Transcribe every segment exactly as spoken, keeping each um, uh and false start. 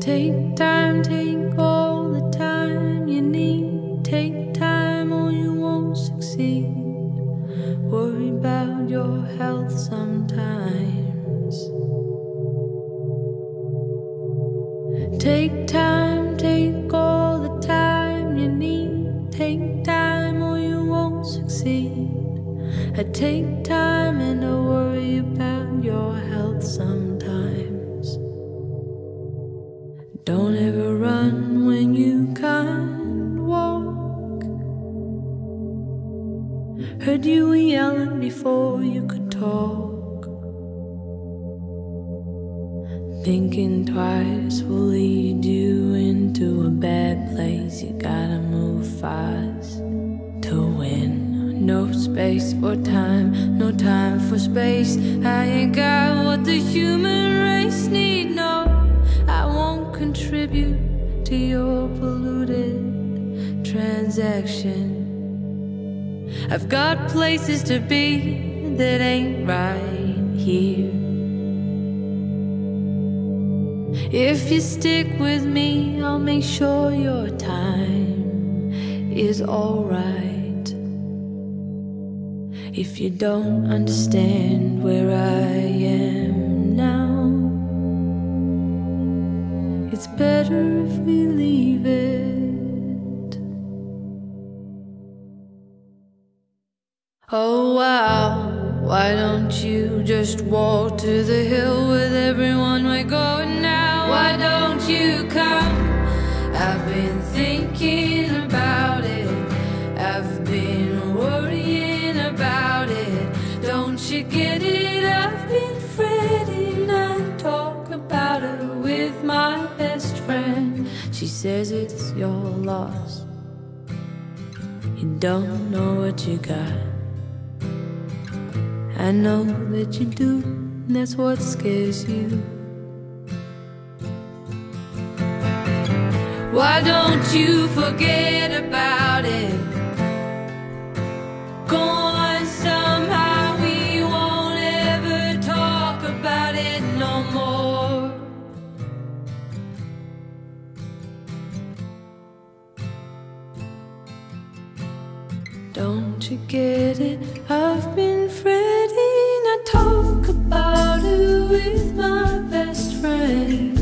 Take time, take all the time you need. Take time or you won't succeed. Worry about your health sometimes. Take time, take all the time you need. Take time or you won't succeed. I take time and I worry about your health sometimes. Don't ever run when you can't walk. Heard you were yelling before you could talk. Thinking twice will lead you into a bad place. You gotta move fast to win. No space for time, no time for space. I ain't got what the human race need, no. I won't contribute to your polluted transaction. I've got places to be that ain't right here. If you stick with me, I'll make sure your time is alright. If you don't understand where I am now, it's better if we leave it. Oh wow, why don't you just walk to the hill with everyone we're going now? Why don't you come? I've been thinking about it. I've been worrying about it. Don't you get it? I've been fretting. I talk about it with my best friend. She says it's your loss. You don't know what you got. I know that you do, and that's what scares you. Why don't you forget about it? Go on, somehow we won't ever talk about it no more. Don't you get it? I've been fretting. I talk about it with my best friend.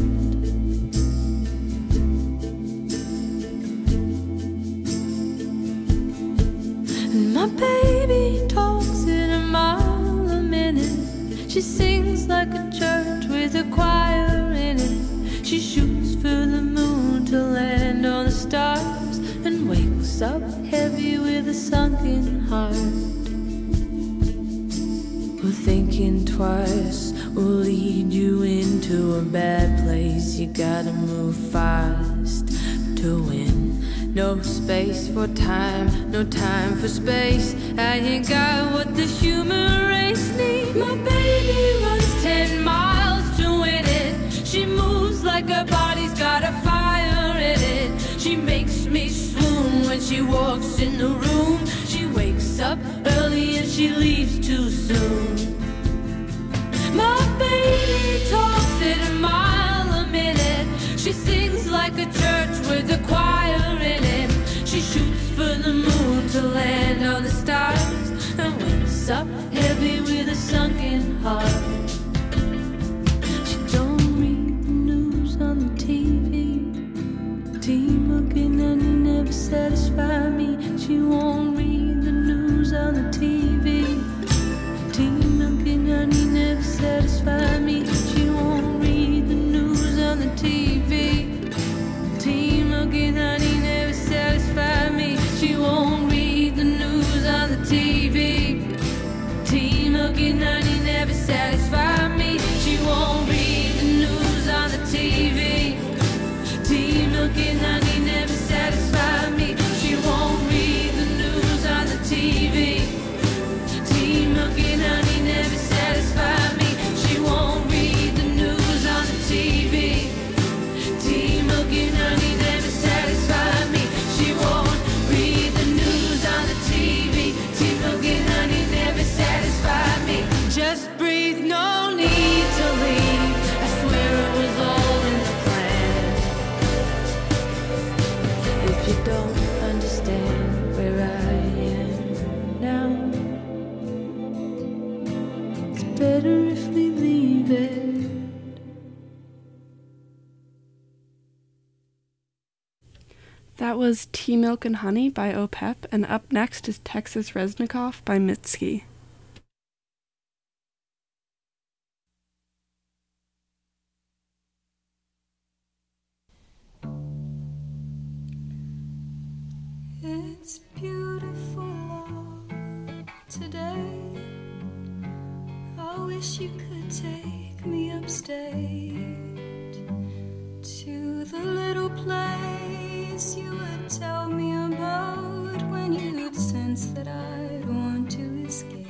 And my baby talks in a mile a minute. She sings like a church with a choir in it. She shoots for the moon to land on the stars, and wakes up heavy with a sunken heart. Well, thinking twice will lead you into a bad place. You gotta move fast to win. No space for time, no time for space. I ain't got what the human race needs. My baby runs ten miles to win it. She moves like her body's got a fire in it. She makes me swoon when she walks in the room. She wakes up early and she leaves too soon. My baby talks at a mile a minute. She sings like a church with a choir in it. She shoots for the moon to land on the stars, and wakes up heavy with a sunken heart. She don't read the news on the T V. Team looking and you never satisfy me. She won't read the news on the T V. Team looking and you never satisfy me. She won't read the news on the T V. Team looking and you never satisfy me. She won't read the news on the T V. you don't understand where I am now. It's better if we leave it. That was Tea, Milk, and Honey by Opep, and up next is Texas Reznikov by Mitski. It's beautiful out today. I wish you could take me upstate to the little place you would tell me about when you'd sense that I'd want to escape.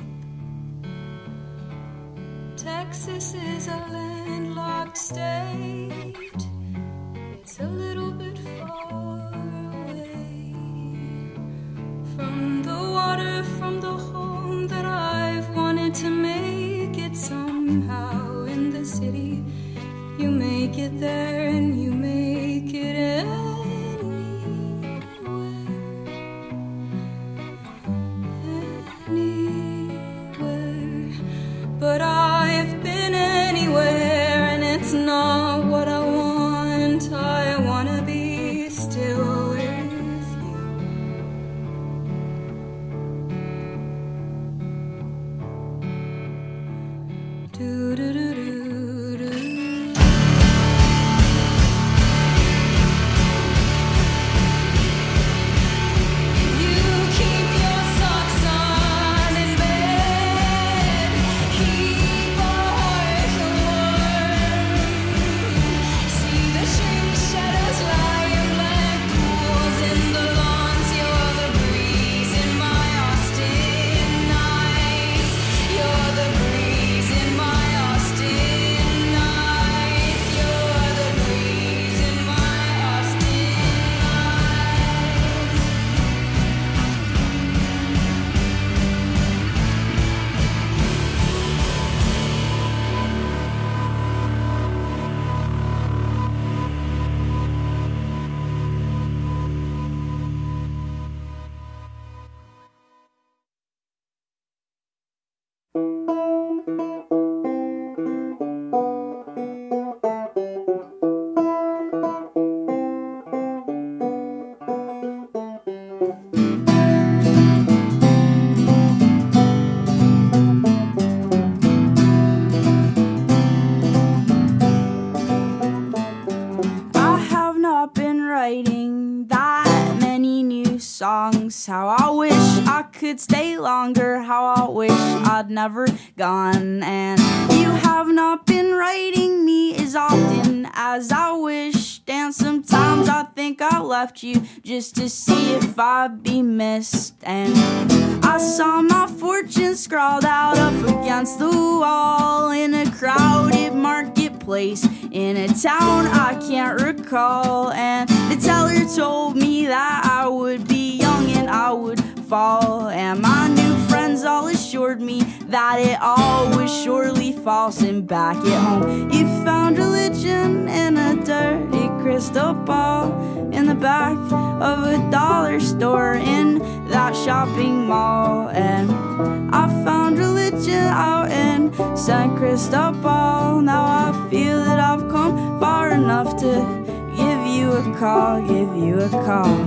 Texas is a landlocked state. It's a little bit far away from the water, from the home that I've wanted to make it somehow. In the city, you make it there and you make it anywhere, anywhere. But I've been anywhere and it's not what I want. I wanna be still with you. Do do do do do. How I wish I could stay longer, how I wish I'd never gone. And you have not been writing me as often as I wished. And sometimes I think I left you just to see if I'd be missed. And I saw my fortune scrawled out up against the wall in a crowded marketplace in a town I can't recall. And the teller told me that I would be young and I would fall. And my new friends all assured me that it all was surely false. And back at home you found religion in a dirty crystal ball in the back of a dollar store in that shopping mall. And I found religion out in San Cristobal. Now I feel that I've come far enough to give you a call, give you a call.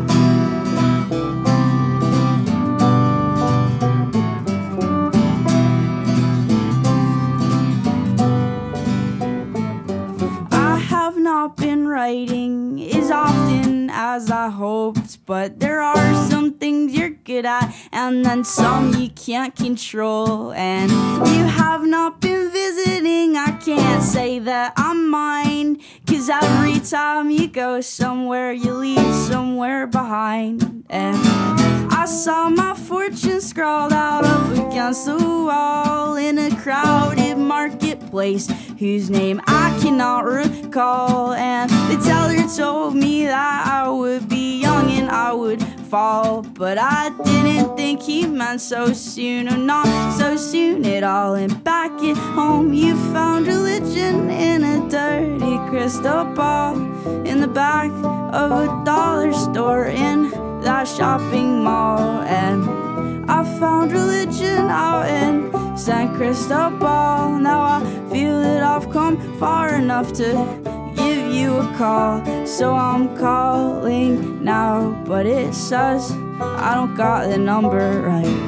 Not been writing as often as I hoped, but there are some things you're good at and then some you can't control. And you have not been visiting, I can't say that I mind, 'cause every time you go somewhere you leave somewhere behind. And I saw my fortune scrawled out up against the wall in a crowded marketplace whose name I cannot recall. And the teller told me that I would be young and I would fall, but I didn't think he meant so soon, or not so soon at all. And back at home you found religion in a dirty crystal ball in the back of a dollar store in a shopping mall, and I found religion out in San Cristobal. Now I feel that I've come far enough to give you a call, so I'm calling now, but it says I don't got the number right.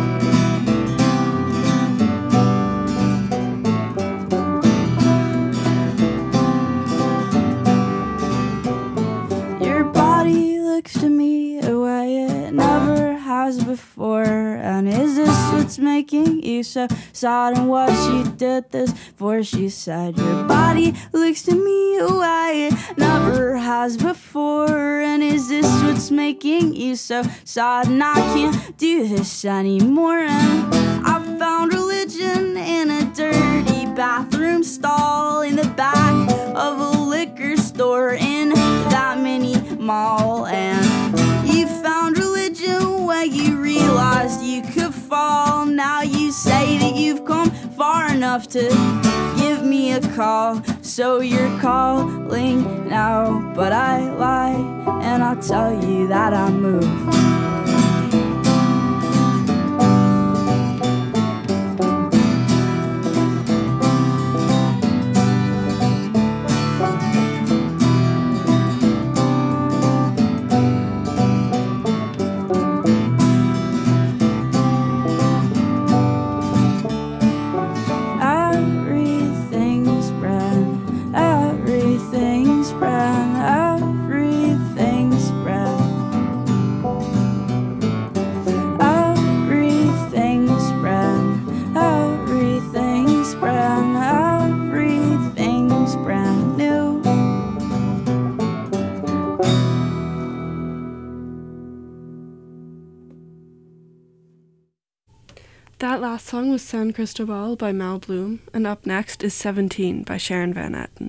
To me a way it never has before, and is this what's making you so sad? And what she did this for? She said your body looks to me a way it never has before, and is this what's making you so sad? And I can't do this anymore, and I found religion in a dirty bathroom stall in the back of a liquor store in that mini mall. And you found religion when you realized you could fall. Now you say that you've come far enough to give me a call, so you're calling now, but I lie and I tell you that I moved. That last song was San Cristobal by Mal Bloom, and up next is seventeen by Sharon Van Etten.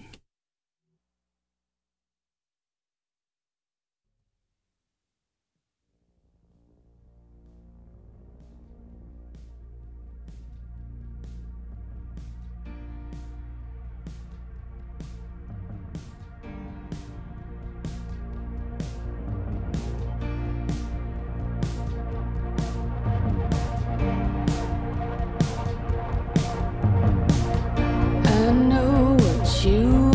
I know what you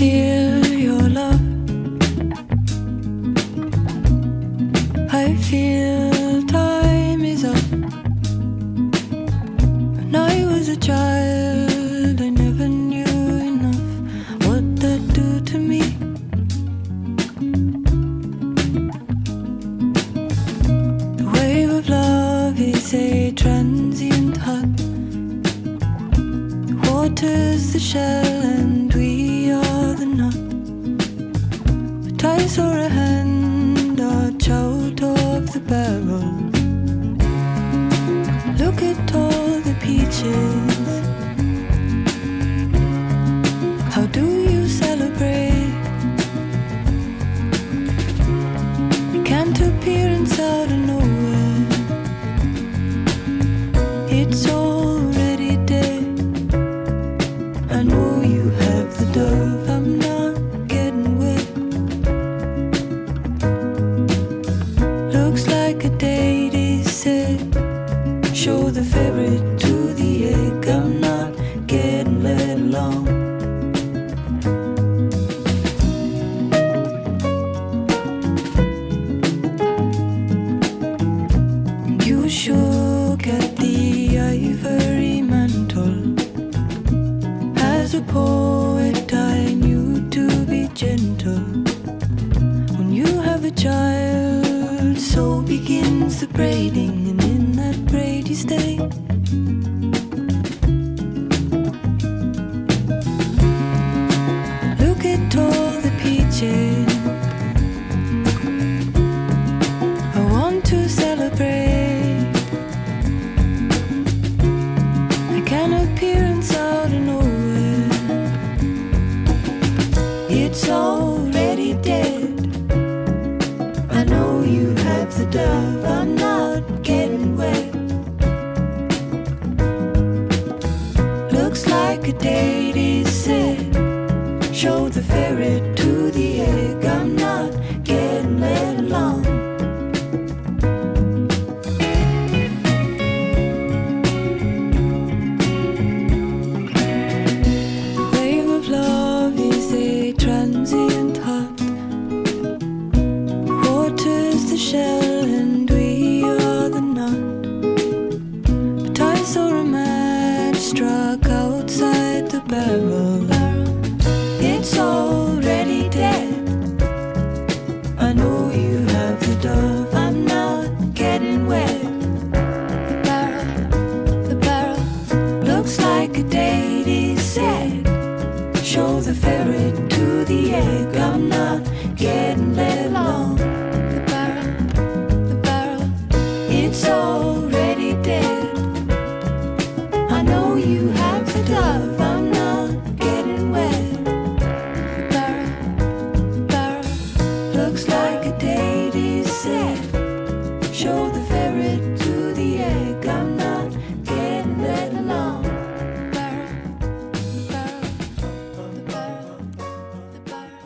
feel your love. I feel time is up. When I was a child, I never knew enough what that do to me. The wave of love is a transient hut. The water's the shell and we are the nut. But I saw a hand arch out of the barrel. Look at all the peaches. How do you celebrate? It can't appear inside of nowhere. It's already dead. I know you have the dove. I'm not getting wet. Looks like a date is set. Show the ferret to the egg. I'm not getting let along. You shook at the ivory mantle. As a poet I knew to be gentle. When you have a child, so begins the braiding, and in that braid you stay. Look at all the peaches. I want to celebrate. I can appear inside of nowhere. It's already dead. I know you have the dove. I'm not getting wet. Looks like a date is set. Show the ferret to the egg. I'm not getting let along. The wave of love is a transient hut. Water's the shell and we are the nut. But I saw a match struck outside the barrel. It's already dead. I know you have the dove. I'm not getting wet. The barrel, the barrel looks like a date is set. Show the ferret to the egg. I'm not getting let along. The barrel, the barrel, it's already dead. I know you have the dove. I'm not getting wet. The barrel, the barrel looks like a date is set. Show the ferret to the egg. I'm not getting let along. The barrel, the barrel, the barrel, the barrel.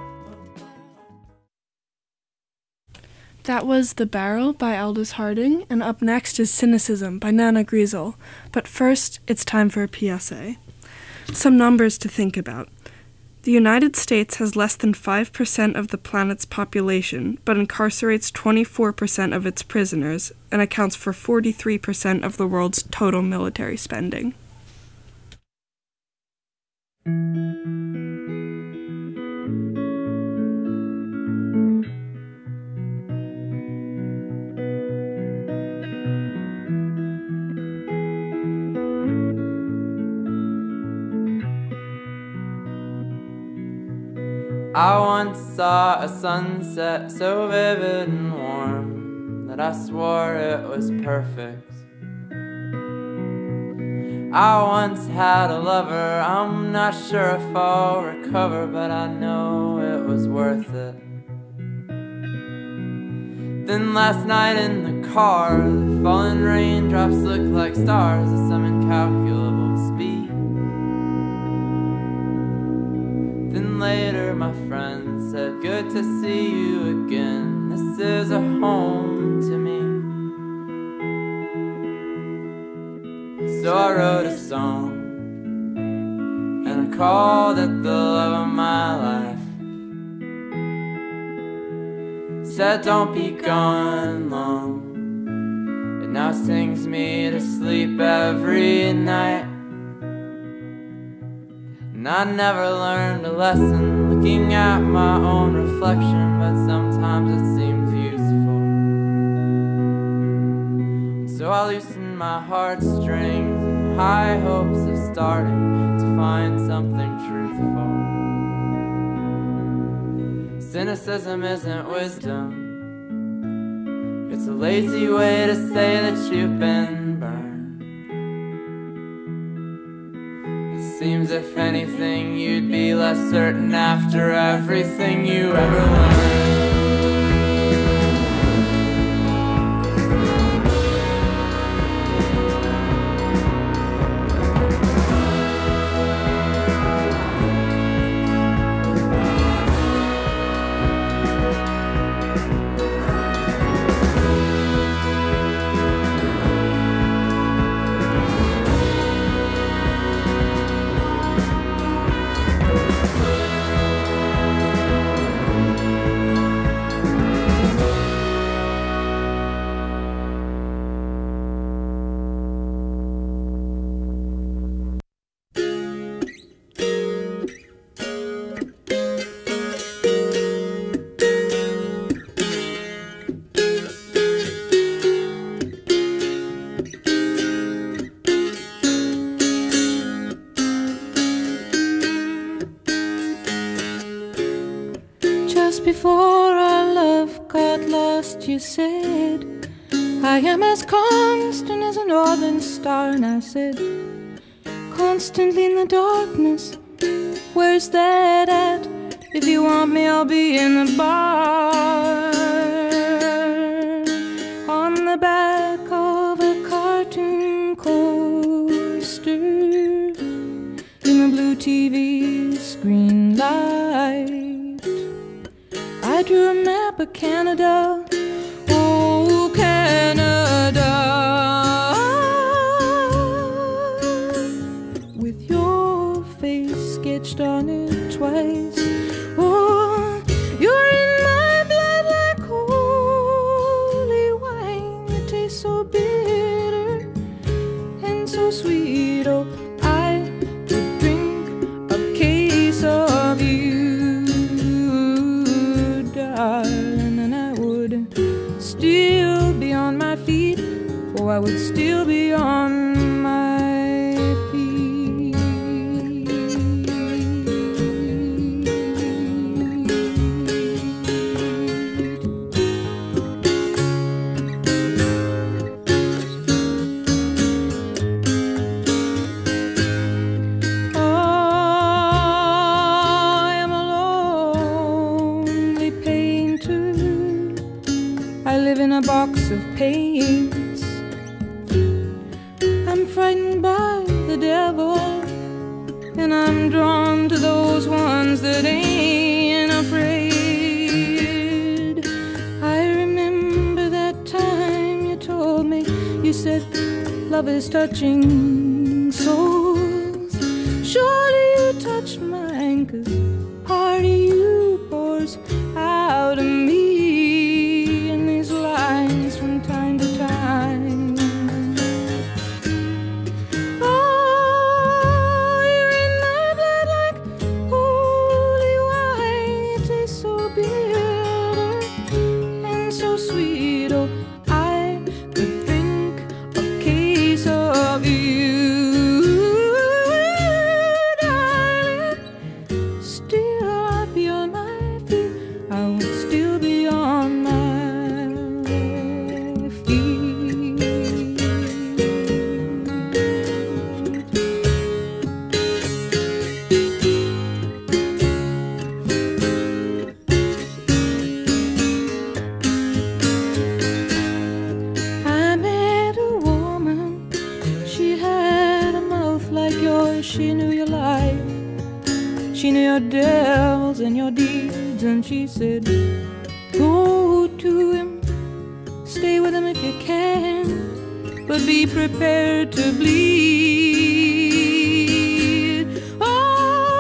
That was The Barrel by Aldous Harding, and up next is Cynicism by Nana Griesel. But first, it's time for a P S A. Some numbers to think about. The United States has less than five percent of the planet's population, but incarcerates twenty-four percent of its prisoners and accounts for forty-three percent of the world's total military spending. I once saw a sunset so vivid and warm that I swore it was perfect. I once had a lover, I'm not sure if I'll recover, but I know it was worth it. Then last night in the car, the falling raindrops looked like stars at some incalculable speed. Then later my friend said, good to see you again, this is a home to me. So I wrote a song and I called it the love of my life. Said don't be gone long. It now sings me to sleep every night. And I never learned a lesson looking at my own reflection, but sometimes it seems useful. And so I loosen my heartstrings in high hopes of starting to find something truthful. Cynicism isn't wisdom. It's a lazy way to say that you've been burned. It seems if anything you'd be less certain after everything you ever learned. Before our love got lost, you said, I am as constant as a northern star. And I said, constantly in the darkness, where's that at? If you want me, I'll be in the bar. On the back of a cartoon coaster, in the blue T V screen light, I drew a map of Canada, oh Canada, with your face sketched on it twice. Oh, you're in my blood like holy wine. It tastes so bitter and so sweet. Oh, I could drink a case of you, and I would still be on my feet. Oh, I would still be on my feet. A box of paints. I'm frightened by the devil, and I'm drawn to those ones that ain't afraid. I remember that time you told me, you said love is touching souls. Surely you touched mine, 'cause part of you pours out of me from time to time. Oh, you're in my blood like holy wine. It tastes so bitter and so sweet. Oh, I could drink a case of you, darling. Still I'd be on my feet. I would still be on my she knew your life, she knew your devils and your deeds, and she said, go to him, stay with him if you can, but be prepared to bleed. Oh,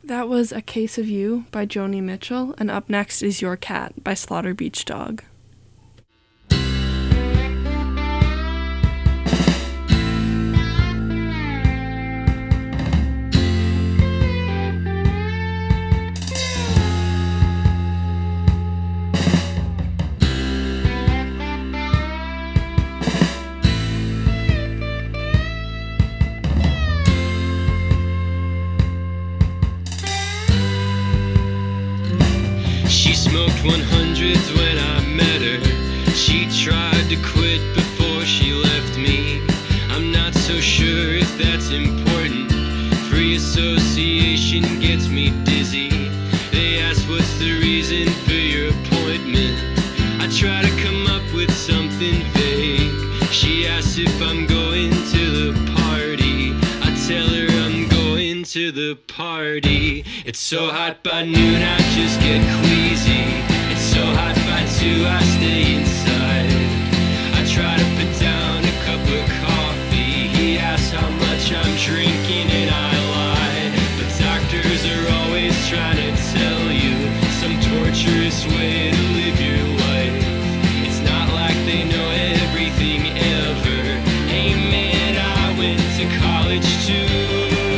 That was A Case of You by Joni Mitchell, and up next is Your Cat by Slaughter Beach Dog. She smoked one hundreds when I met her. She tried to quit before she left me. I'm not so sure if that's important. Free association gets me dizzy. They ask what's the reason for your appointment. I try to come up with something vague. She asks if I'm going to the party. I tell her I'm going to the party. It's so hot by noon I just get queasy. It's so hot by two I stay inside. I try to put down a cup of coffee. He asks how much I'm drinking and I lie. But doctors are always trying to tell you some torturous way to live your life. It's not like they know everything ever. Hey man, I went to college too.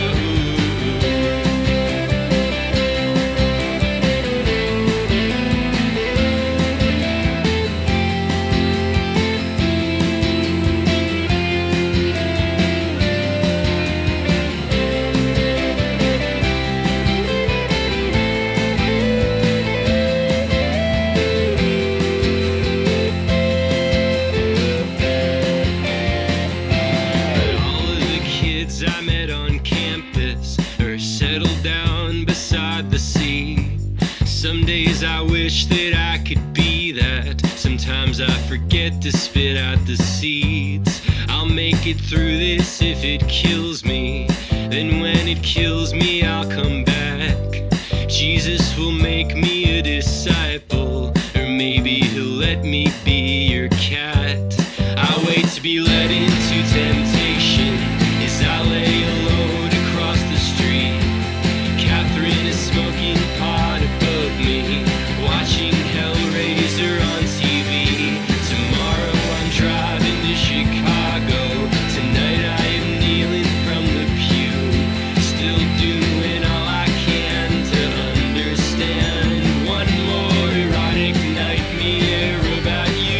I met on campus or settled down beside the sea. Some days I wish that I could be that. Sometimes I forget to spit out the seeds. I'll make it through this if it kills me. Then when it kills me, I'll come back. Jesus will make me a disciple, or maybe he'll let me be your cat. I wait to be led into temptation as I lay alone across the street. Catherine is smoking pot above me, watching Hellraiser on T V. Tomorrow I'm driving to Chicago. Tonight I am kneeling from the pew, still doing all I can to understand. One more erotic nightmare about you.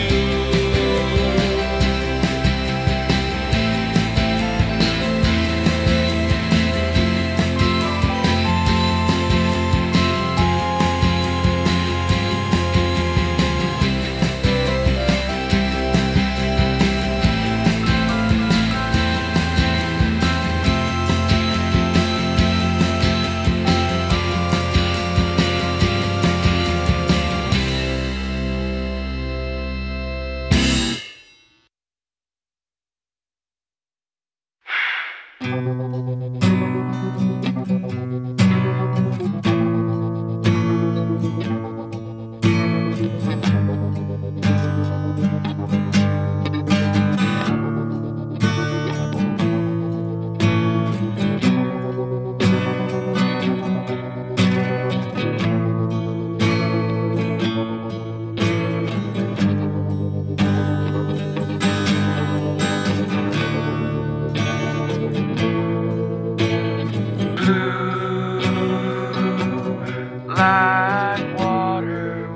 Like water,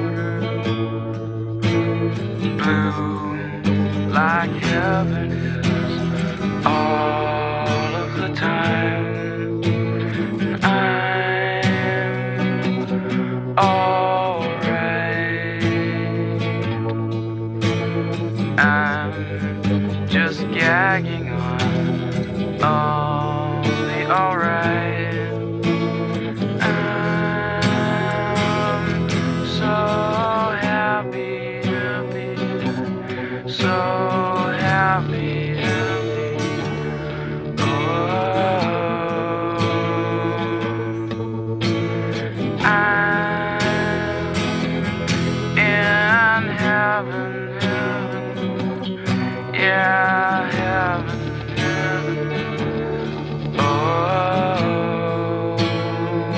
blue like heaven is all of the time. I'm alright. I'm just gagging on all the alright. So happy, happy. Oh, I'm in heaven, heaven. Yeah, heaven, heaven. Oh.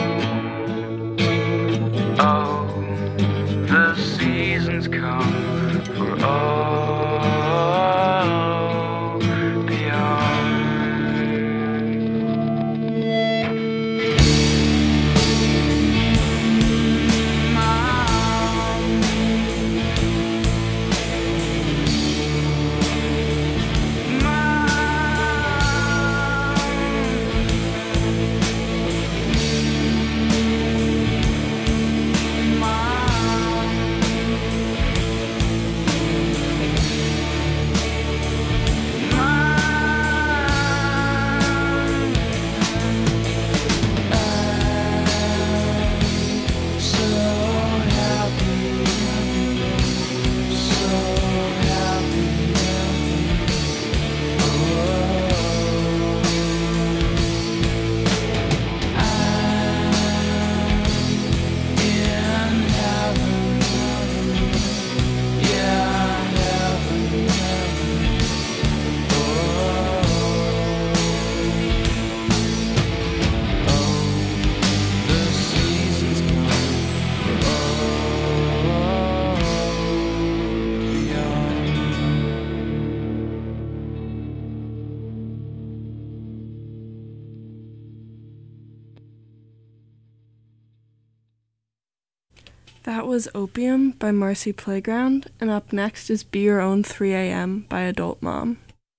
That was Opium by Marcy Playground, and up next is Be Your Own three a.m. by Adult Mom.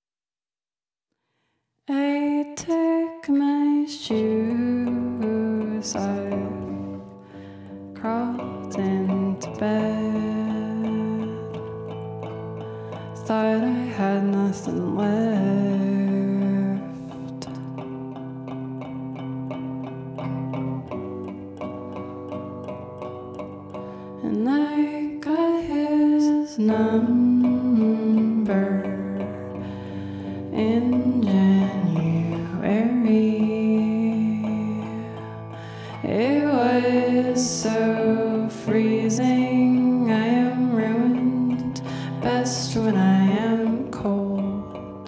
I took my shoes off, crawled into bed, thought I had nothing left. And I got his number in January. It was so freezing, I am ruined, best when I am cold.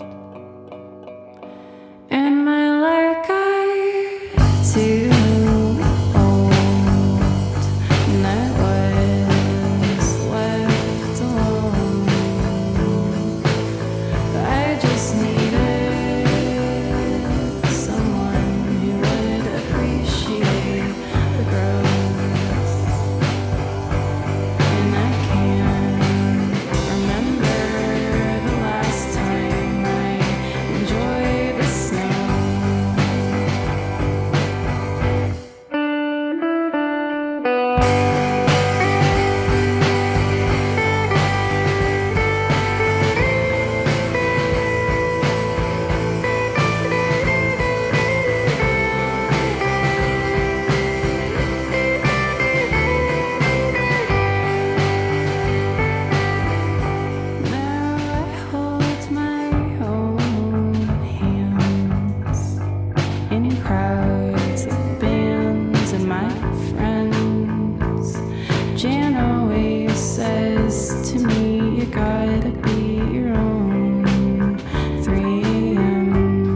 And my lark got too old, and I was left alone. I just needed someone who would appreciate the growth. And I can't remember the last time I enjoyed the snow. Now I hold my own hands in crowds of bands and my friends. Jan always says to me, you gotta be your own three a.m.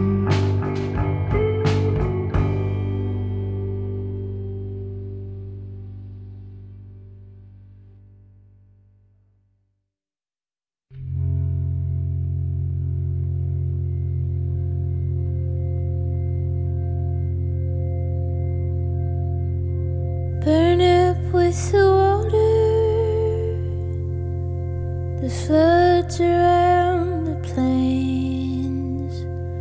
Burn up with the water, the floods around the plains,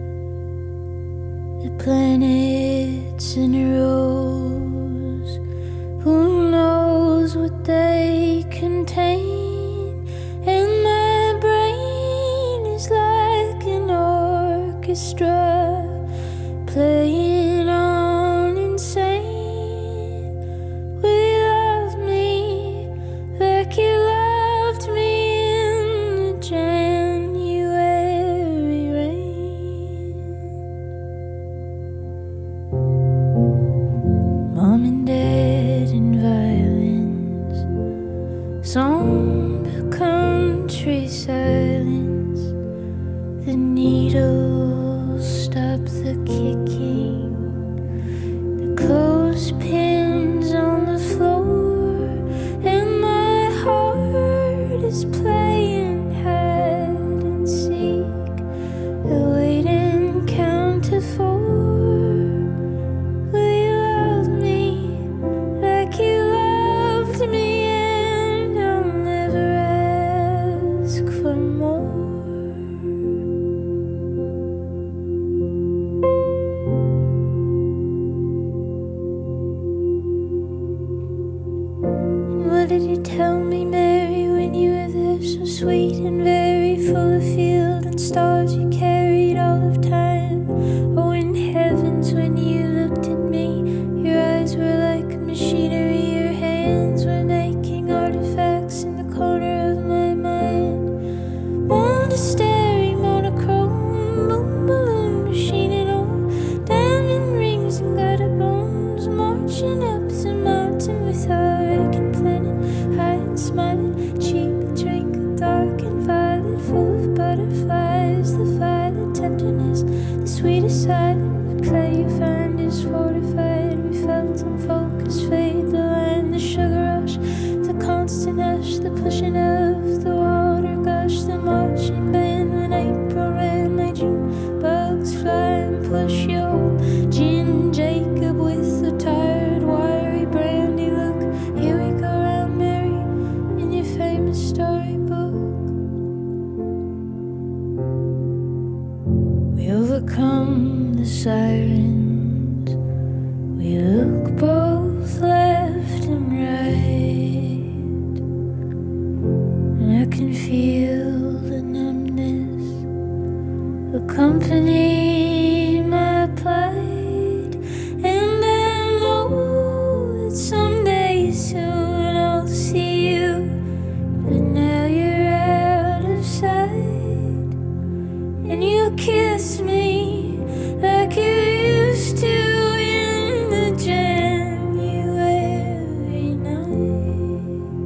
the planets in rows. Who knows what they contain? And my brain is like an orchestra playing on insane. Will you love me like you loved me in the January rain? Mom and Dad and violins, somber country silence. The needles stop the kicking, the clothespins on the floor, and my heart is playing hide and seek, the wait and count to four. Will you love me like you loved me, and I'll never ask for more? And what did you tell me, Mary, when you were there, so sweet and very full of field and stars you carried all of time? Oh, in heavens, when you looked at me, your eyes were like machinery, your hands were making artifacts in the corner of my mind. One staring monochrome, boom balloon machine and all, diamond rings and gutter bones, marching up the mountain with our aching planet, high and smiling, cheap and twinkle, dark and violet, full of butterflies. The violet tenderness, the sweetest silent, the clay you find is fortified. We felt unfocused fade, the line, the sugar rush, the constant hush, the pushing of the water gush, the marching band become the sirens. We look both left and right, and I can feel the numbness accompany my plight. And I know that someday soon I'll see you, but now you're out of sight. And you kiss me like you used to in the January night.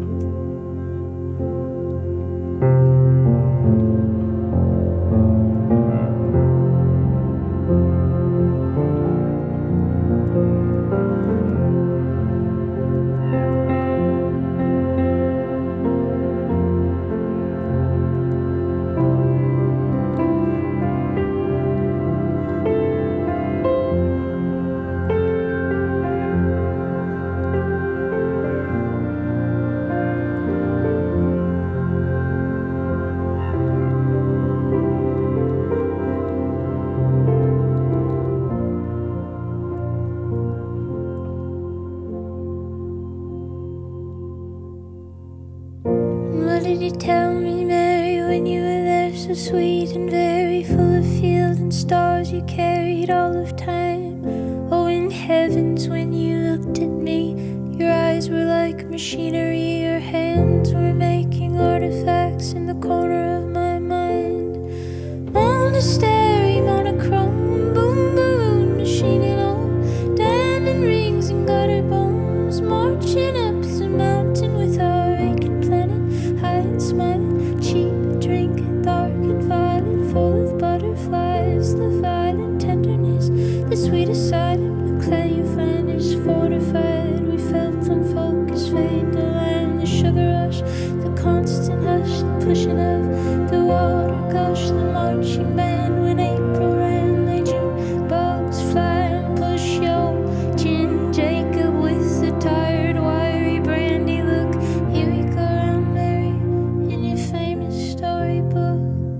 What did you tell me, Mary, when you were there, so sweet and very full of field and stars you carried all of time? Oh, in heavens, when you looked at me, your eyes were like machinery, your hands were making artifacts in the corner of my mind. Monastery, monochrome, boom, boom, machining all diamond rings and gutter bones, marching up the mountain with our vacant planet, high and smiling, cheap drink, dark and violet, full of butterflies, the violent tenderness, the sweetest silent, the clay you find is fortified. We felt unfocused fade, the lime, the sugar rush, the constant hush, the pushing of the water gush, the marching band when April ran, they June bugs fly and push your gin Jacob with the tired wiry brandy look. Here we go round, Mary, in your famous storybook.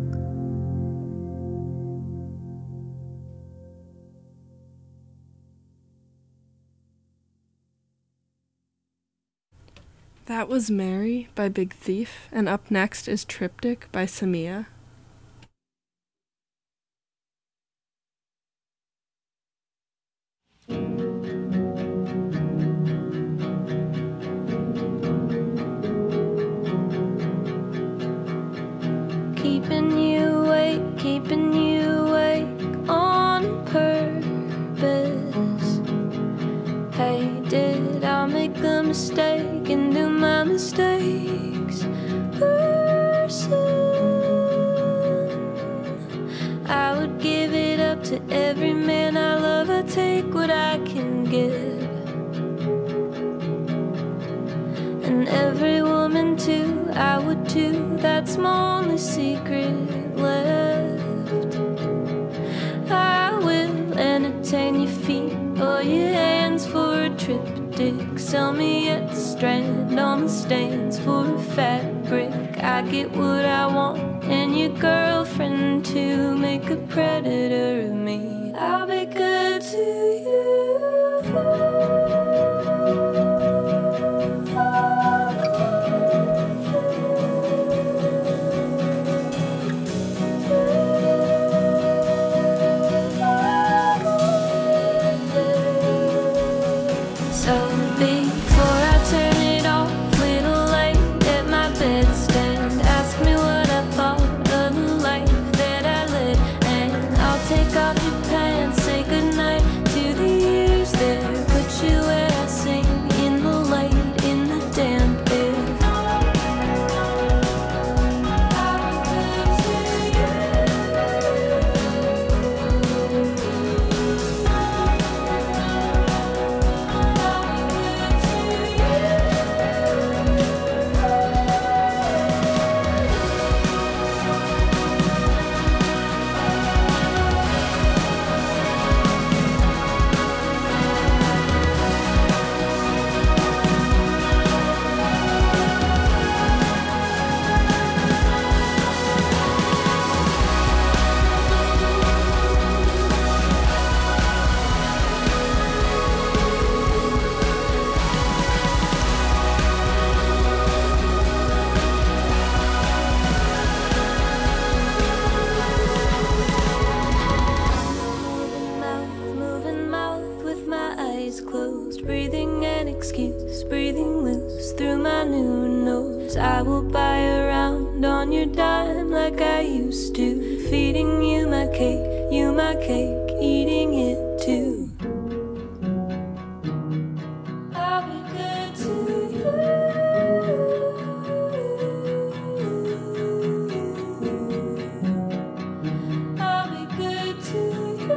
That was Mary by Big Thief, and up next is Triptych by Samia. Keeping you awake, keeping you awake on purpose. Hey, did I make a mistake and do my mistakes worsen? I would give it up to every man I love. I take what I can get, and every woman too, I would too. That's my only secret left. I will entertain your feet or your hands for a triptych. Sell me at the Strand on the stands for a fabric. I get what I want, and your girlfriend too. Make a predator of me. I'll be good to you. So before I turn it off, little late at my bedstand, ask me what I thought of the life that I led, and I'll take off shoes. I will buy a round on your dime like I used to. Feeding you my cake, you my cake, eating it too. I'll be good to you. I'll be good to you.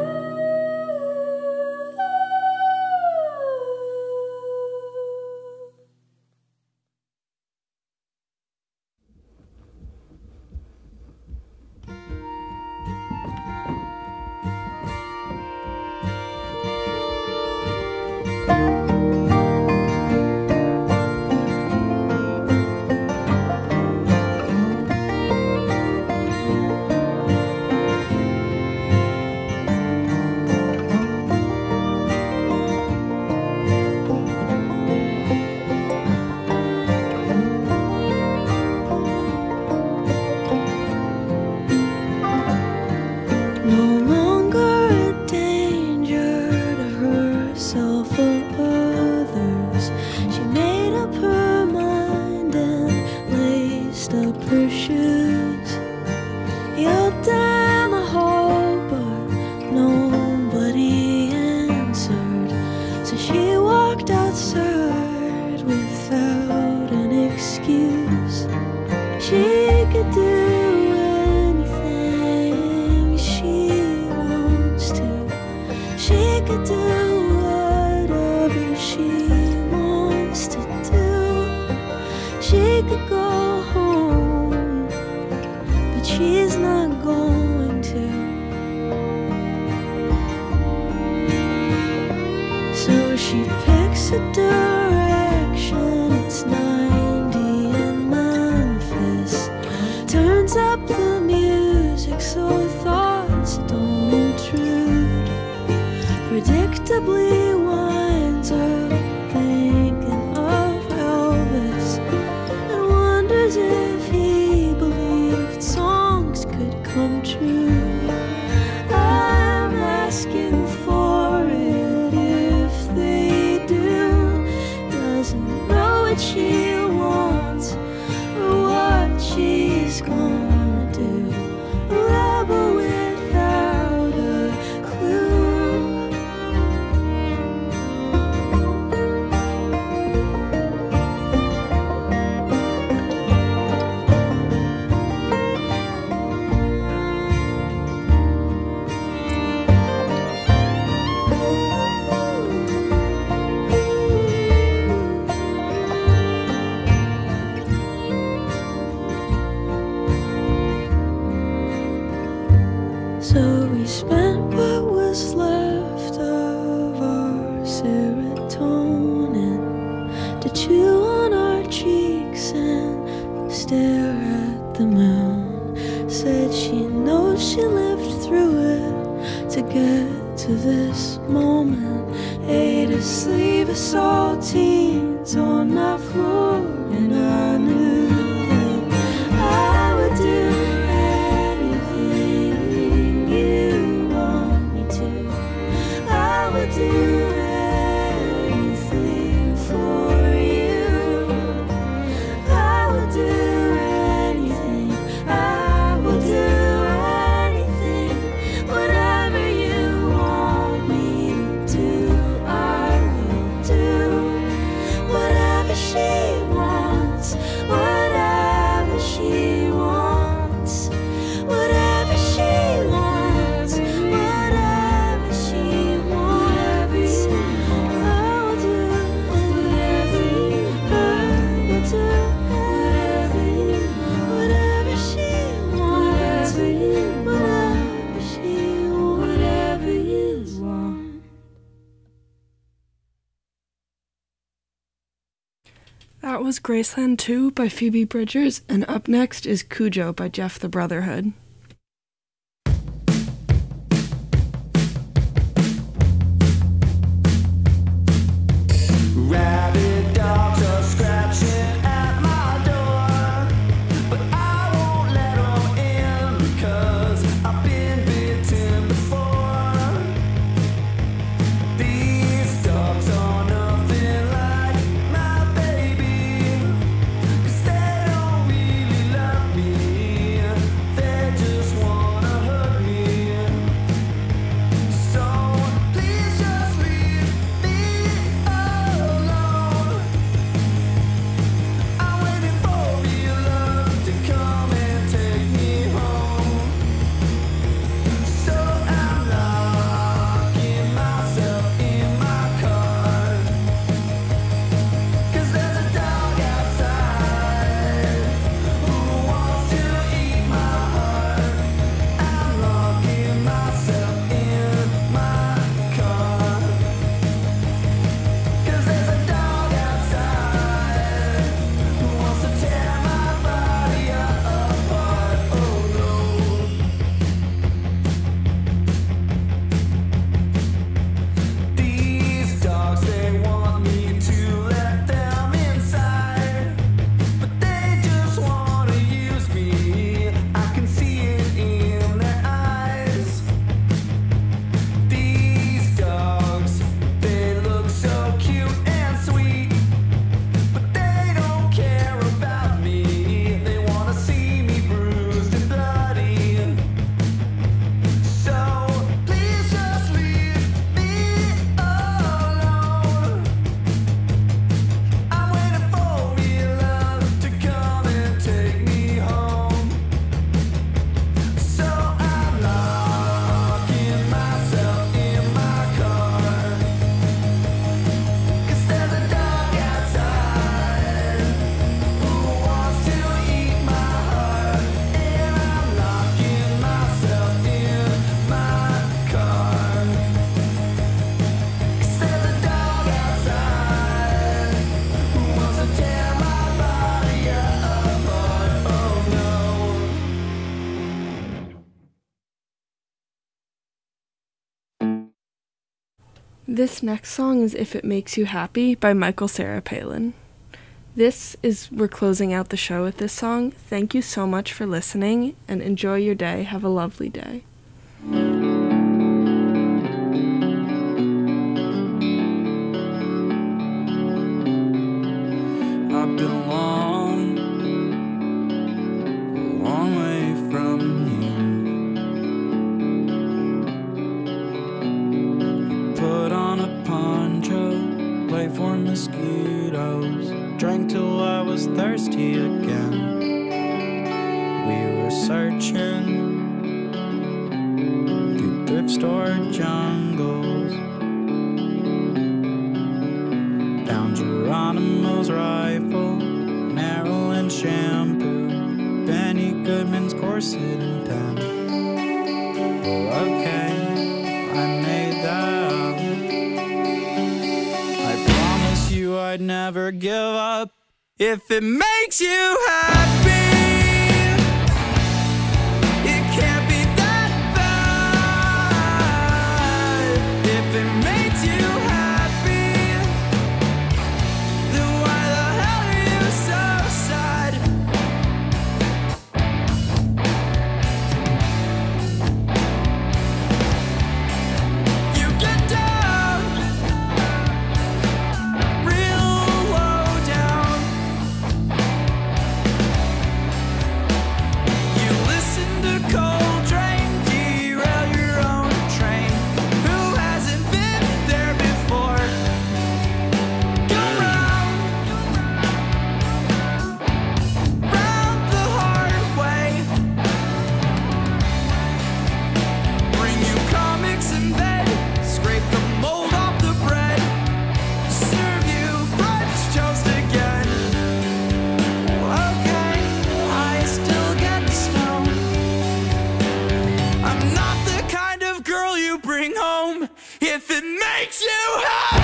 That was Graceland two by Phoebe Bridgers, and up next is Cujo by Jeff the Brotherhood. Rabid dogs are scratching at my door, but I won't let them in because I've been bitten before. These dogs are nothing like my baby, 'cause they This next song is If It Makes You Happy by Michael Cera Palin. This is, we're closing out the show with this song. Thank you so much for listening, and enjoy your day. Have a lovely day. I belong a long way from here. Put on a poncho, play for mosquitoes, drank till I was thirsty again. We were searching through thrift store jungles, found Geronimo's rifle, Maryland shampoo, Benny Goodman's corset and pen. Well, okay, I made that up. I promise you I'd never give up. If it makes you happy, it can't be that bad. If it makes you happy, then why the hell are you so sad? You get down, real low down. You listen to Coltrane, derail your own train. Who hasn't been there before? Go round, round the hard way. Bring you comics in bed, scrape the mold off the bread, serve you French toast again. Okay, I still get stoned. I'm not the kind of girl you bring home if it makes you happy.